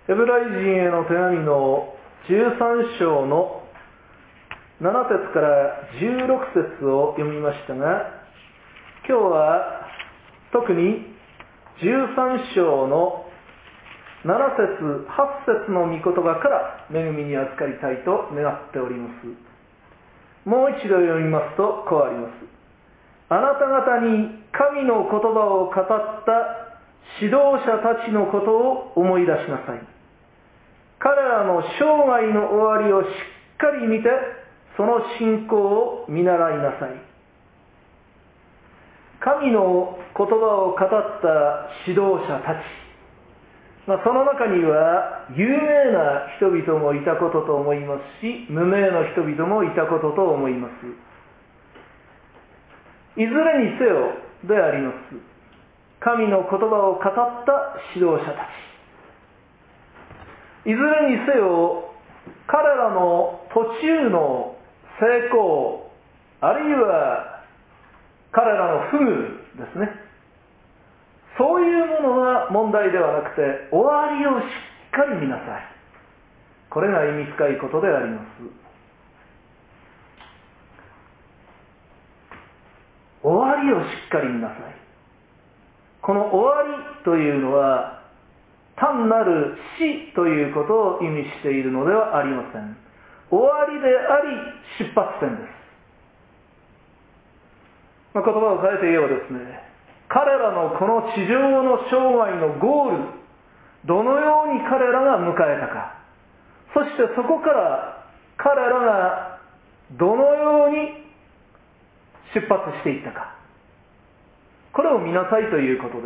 ヘブライ人への手紙の13章の7節から16節を読みましたが、今日は特に13章の7節8節の御言葉から恵みに預かりたいと願っております。もう一度読みますとこうあります。あなた方に神の言葉を語った指導者たちのことを思い出しなさい。彼らの生涯の終わりをしっかり見て、その信仰を見習いなさい。神の言葉を語った指導者たち、その中には有名な人々もいたことと思いますし、無名の人々もいたことと思います。いずれにせよであります。神の言葉を語った指導者たち、いずれにせよ彼らの途中の成功、あるいは彼らの不遇ですね、そういうものは問題ではなくて、終わりをしっかり見なさい。これが意味深いことであります。終わりをしっかり見なさい。この終わりというのは単なる死ということを意味しているのではありません。終わりであり出発点です。言葉を変えて言えばですね、彼らのこの地上の生涯のゴール、どのように彼らが迎えたか、そしてそこから彼らがどのように出発していったか、これを見なさいということです。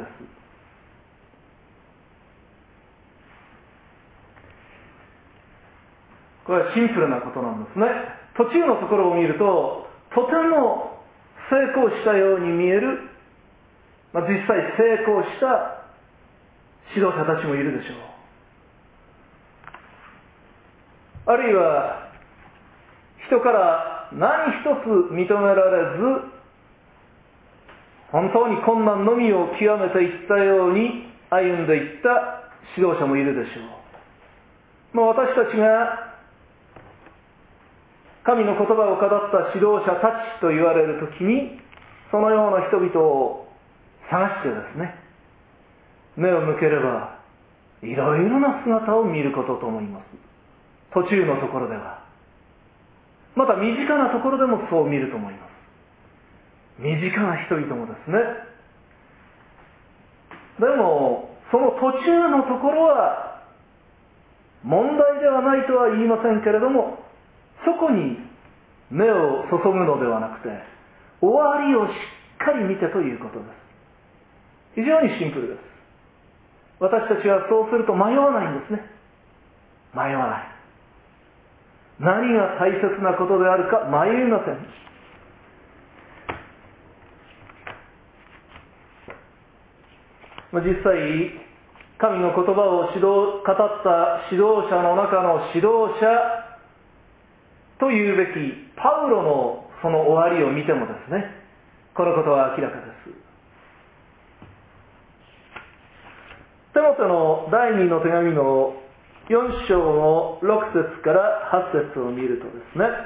これはシンプルなことなんですね。途中のところを見ると、とても成功したように見える、実際成功した指導者たちもいるでしょう。あるいは人から何一つ認められず、本当に困難のみを極めていったように歩んでいった指導者もいるでしょう。私たちが神の言葉を語った指導者たちと言われるときに、そのような人々を探してですね、目を向ければいろいろな姿を見ることと思います。途中のところでは、また身近なところでもそう見ると思います。身近な人々もですね。でもその途中のところは問題ではないとは言いませんけれども、そこに目を注ぐのではなくて、終わりをしっかり見てということです。非常にシンプルです。私たちはそうすると迷わないんですね。迷わない。何が大切なことであるか迷いません。実際、神の言葉を語った指導者の中の指導者というべきパウロのその終わりを見てもですね、このことは明らかです。テモテの第2の手紙の4章の6節から8節を見るとですね、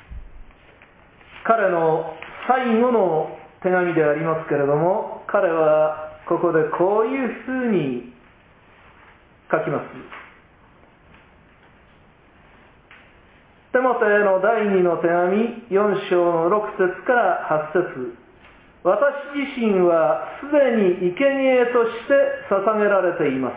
彼の最後の手紙でありますけれども、彼はここでこういうふうに書きます。テモテへの第2の手紙4章の6節から8節、私自身はすでに生贄として捧げられています。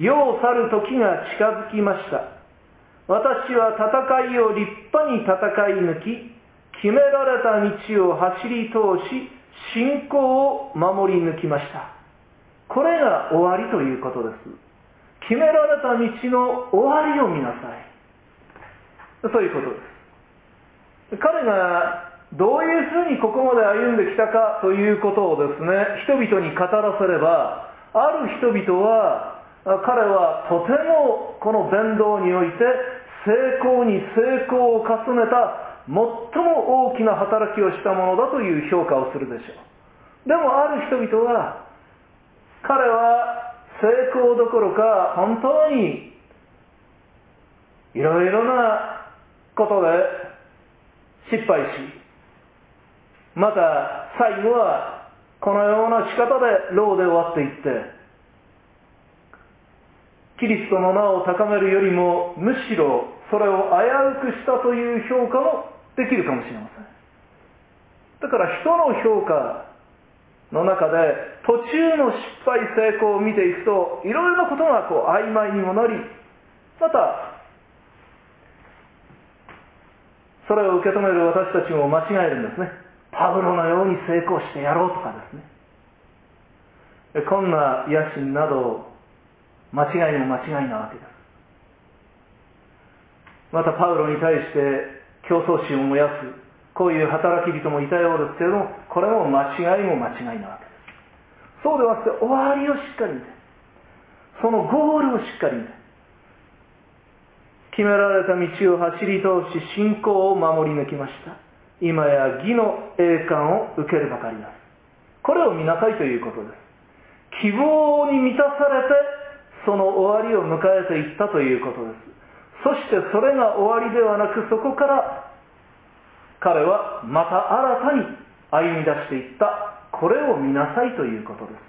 世を去る時が近づきました。私は戦いを立派に戦い抜き、決められた道を走り通し、信仰を守り抜きました。これが終わりということです。決められた道の終わりを見なさい。そういうことです。彼がどういうふうにここまで歩んできたかということをですね、人々に語らせれば、ある人々は、彼はとてもこの伝道において成功に成功を重ねた最も大きな働きをしたものだという評価をするでしょう。でもある人々は、彼は成功どころか本当にいろいろなことで失敗し、また最後はこのような仕方で牢で終わっていって、キリストの名を高めるよりもむしろそれを危うくしたという評価もできるかもしれません。だから人の評価の中で途中の失敗成功を見ていくと、いろいろなことが曖昧にもなり、またそれを受け止める私たちも間違えるんですね。パウロのように成功してやろうとかですね。こんな野心など間違いも間違いなわけです。またパウロに対して競争心を燃やす、こういう働き人もいたようですけれども、これも間違いも間違いなわけです。そうではなくて、終わりをしっかり見て、そのゴールをしっかり見て、決められた道を走り通し、信仰を守り抜きました。今や義の栄冠を受けるばかりです。これを見なさいということです。希望に満たされて、その終わりを迎えていったということです。そしてそれが終わりではなく、そこから彼はまた新たに歩み出していった。これを見なさいということです。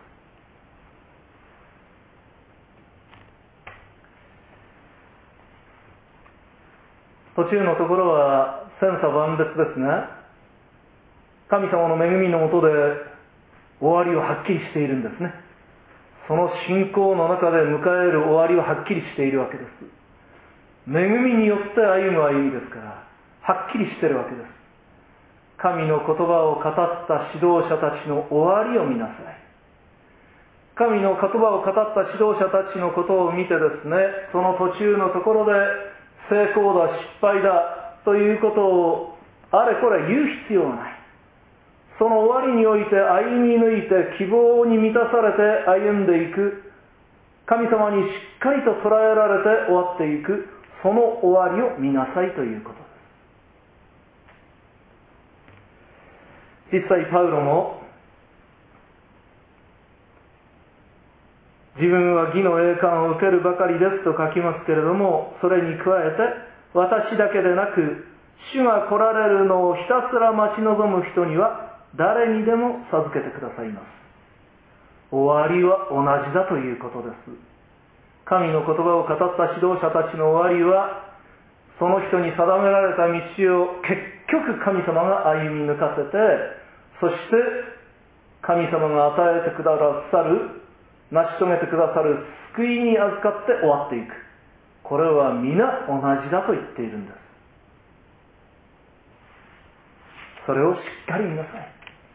途中のところは千差万別ですが、神様の恵みのもとで終わりははっきりしているんですね。その信仰の中で迎える終わりははっきりしているわけです。恵みによって歩む歩みですから、はっきりしているわけです。神の言葉を語った指導者たちの終わりを見なさい。神の言葉を語った指導者たちのことを見てですね、その途中のところで成功だ、失敗だということをあれこれ言う必要はない。その終わりにおいて歩み抜いて希望に満たされて歩んでいく、神様にしっかりと捉えられて終わっていく、その終わりを見なさいということです。実際パウロも自分は義の栄冠を受けるばかりですと書きますけれども、それに加えて私だけでなく主が来られるのをひたすら待ち望む人には誰にでも授けてくださいます。終わりは同じだということです。神の言葉を語った指導者たちの終わりは、その人に定められた道を結局神様が歩み抜かせて、そして神様が与えてくださる、成し遂げてくださる救いに預かって終わっていく。これは皆同じだと言っているんです。それをしっかり見なさい。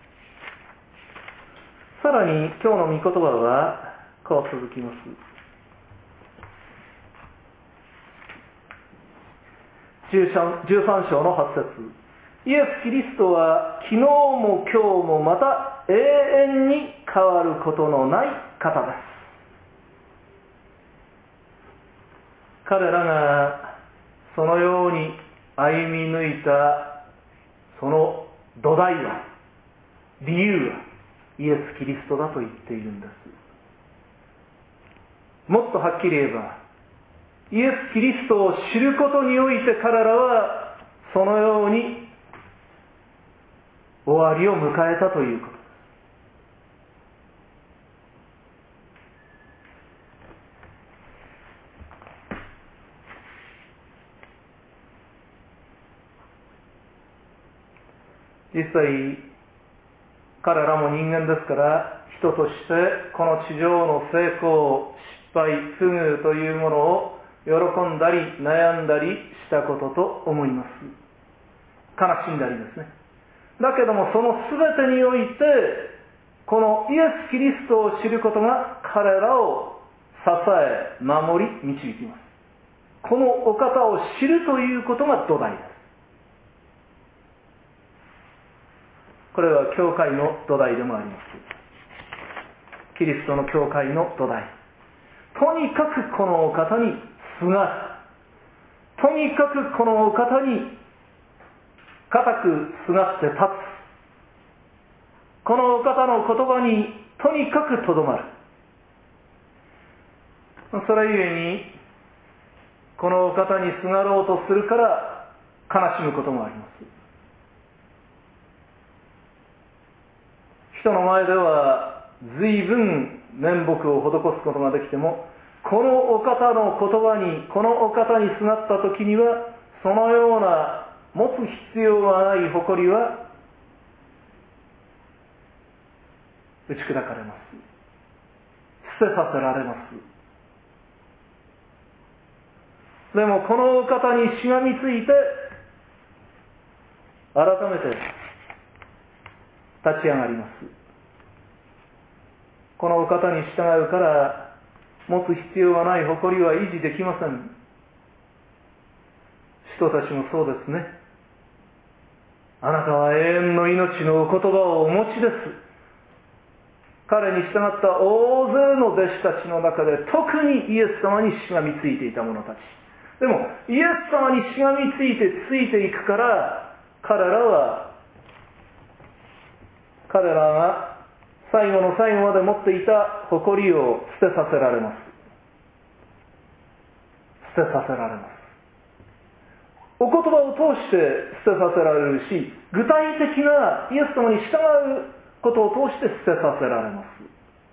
さらに今日の御言葉はこう続きます。13章の8節。イエス・キリストは昨日も今日もまた永遠に変わることのない方です。彼らがそのように歩み抜いたその土台は、理由はイエス・キリストだと言っているんです。もっとはっきり言えば、イエス・キリストを知ることにおいて彼らはそのように終わりを迎えたということです。実際彼らも人間ですから、人としてこの地上の成功、失敗、不遇というものを喜んだり悩んだりしたことと思います。悲しんだりですね。だけどもその全てにおいて、このイエス・キリストを知ることが彼らを支え、守り、導きます。このお方を知るということが土台です。これは教会の土台でもあります。キリストの教会の土台。とにかくこのお方にすがる。とにかくこのお方に固くすがって立つ。このお方の言葉にとにかくとどまる。 それゆえにこのお方にすがろうとするから悲しむこともあります。人の前では随分面目を施すことができても、このお方の言葉に、このお方にすがった時には、そのような持つ必要がない誇りは打ち砕かれます。捨てさせられます。でもこのお方にしがみついて、改めて立ち上がります。このお方に従うから持つ必要がない誇りは維持できません。人たちもそうですね。あなたは永遠の命のお言葉をお持ちです。彼に従った大勢の弟子たちの中で特にイエス様にしがみついていた者たち。でもイエス様にしがみついていくから、彼らが最後の最後まで持っていた誇りを捨てさせられます。捨てさせられます。お言葉を通して捨てさせられるし、具体的なイエス様に従うことを通して捨てさせられます。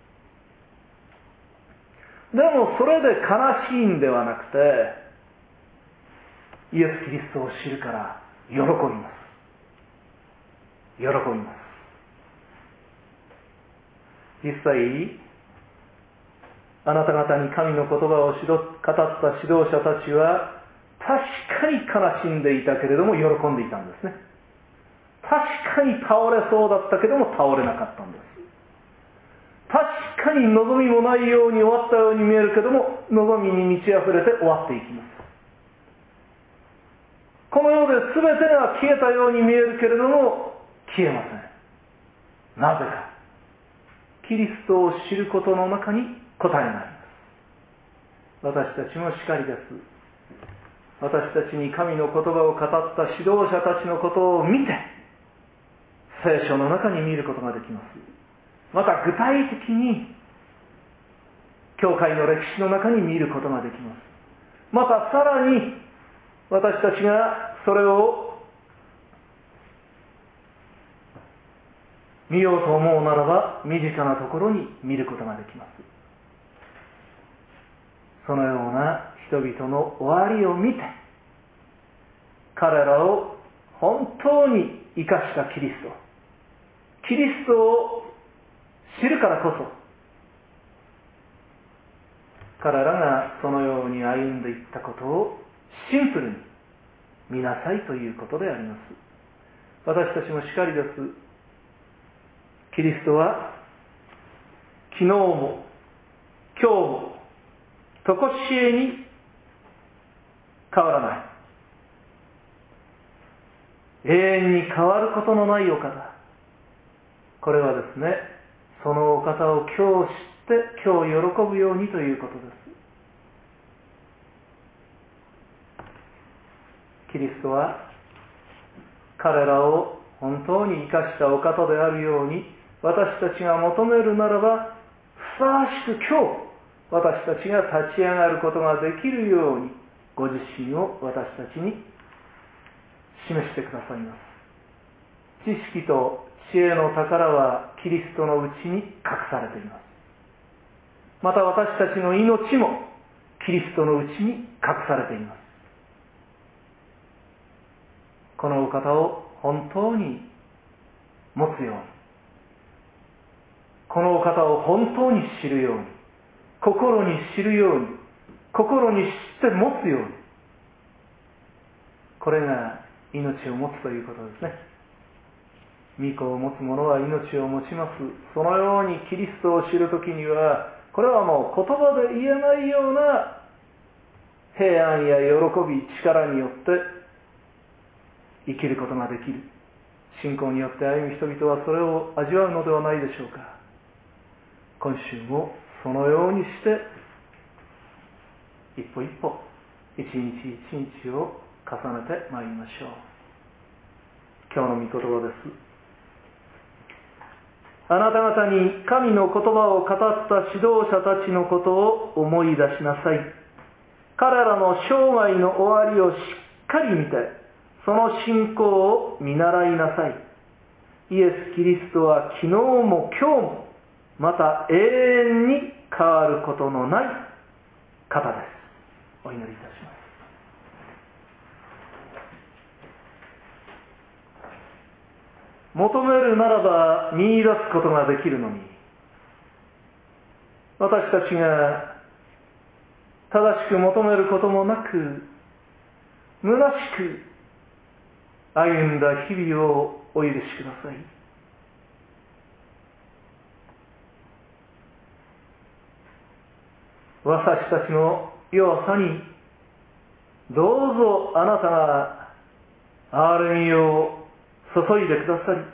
でもそれで悲しいんではなくて、イエス・キリストを知るから喜びます。喜びます。実際、あなた方に神の言葉を語った指導者たちは確かに悲しんでいたけれども喜んでいたんですね。確かに倒れそうだったけども倒れなかったんです。確かに望みもないように終わったように見えるけども、望みに満ち溢れて終わっていきます。この世で全てが消えたように見えるけれども消えません。なぜか、キリストを知ることの中に答えがあります。私たちもしかりです。私たちに神の言葉を語った指導者たちのことを見て、聖書の中に見ることができます。また具体的に教会の歴史の中に見ることができます。またさらに私たちがそれを見ようと思うならば身近なところに見ることができます。そのような人々の終わりを見て、彼らを本当に生かしたキリストを知るからこそ、彼らがそのように歩んでいったことをシンプルに見なさいということであります。私たちもしかりです。キリストは昨日も今日もとこしえに変わらない。永遠に変わることのないお方。これはですね、そのお方を今日知って今日喜ぶようにということです。キリストは彼らを本当に生かしたお方であるように、私たちが求めるならばふさわしく今日私たちが立ち上がることができるように、ご自身を私たちに示してくださいます。知識と知恵の宝はキリストのうちに隠されています。また私たちの命もキリストのうちに隠されています。このお方を本当に持つように、このお方を本当に知るように、心に知るように、心に知って持つように、これが命を持つということですね。御子を持つ者は命を持ちます。そのようにキリストを知るときには、これはもう言葉で言えないような平安や喜び、力によって生きることができる。信仰によって歩む人々はそれを味わうのではないでしょうか。今週もそのようにして一歩一歩、一日一日を重ねてまいりましょう。今日の御言葉です。 あなた方に神の言葉を語った指導者たちのことを思い出しなさい。彼らの生涯の終わりをしっかり見て、その信仰を見習いなさい。イエス・キリストは昨日も今日も、また永遠に変わることのない方です。お祈りいたします。求めるならば見出すことができるのに、私たちが正しく求めることもなく、虚しく歩んだ日々をお許しください。私たちの弱さにどうぞあなたが憐れみを注いでくださり、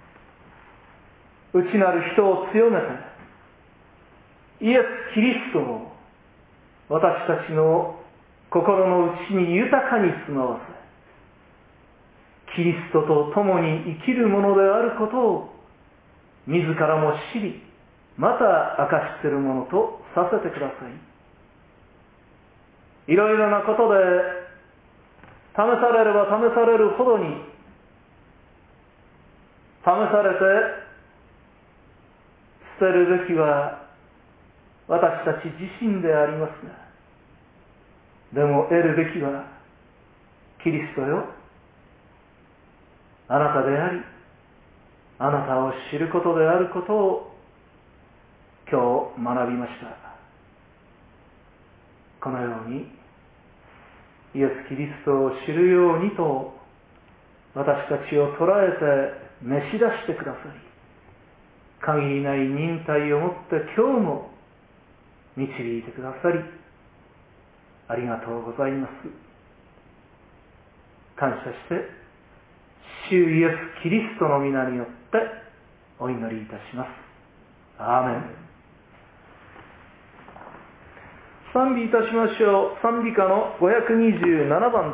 内なる人を強めて、イエス・キリストを私たちの心の内に豊かに住まわせ、キリストと共に生きるものであることを自らも知り、また明かしているものとさせてください。いろいろなことで試されれば試されるほどに、試されて捨てるべきは私たち自身でありますが、でも得るべきはキリストよ、あなたであり、あなたを知ることであることを今日学びました。このようにイエス・キリストを知るようにと私たちを捉えて召し出してくださり、限りない忍耐をもって今日も導いてくださり、ありがとうございます。感謝して主イエス・キリストの皆によってお祈りいたします。アーメン。賛美いたしましょう。賛美歌の527番です。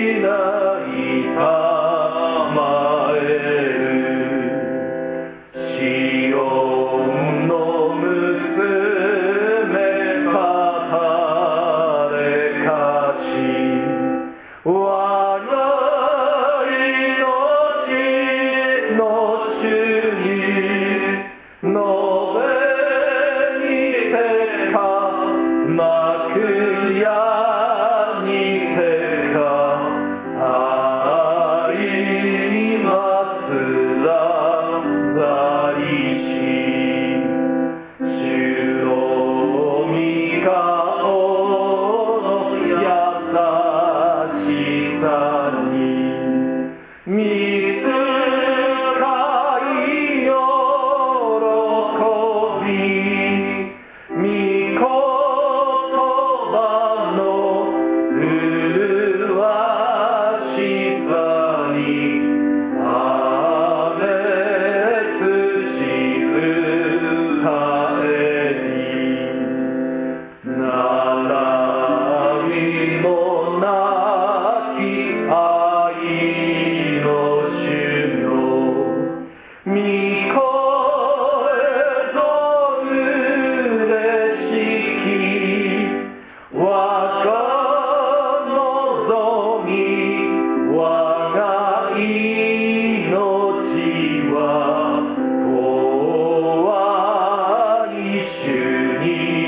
主に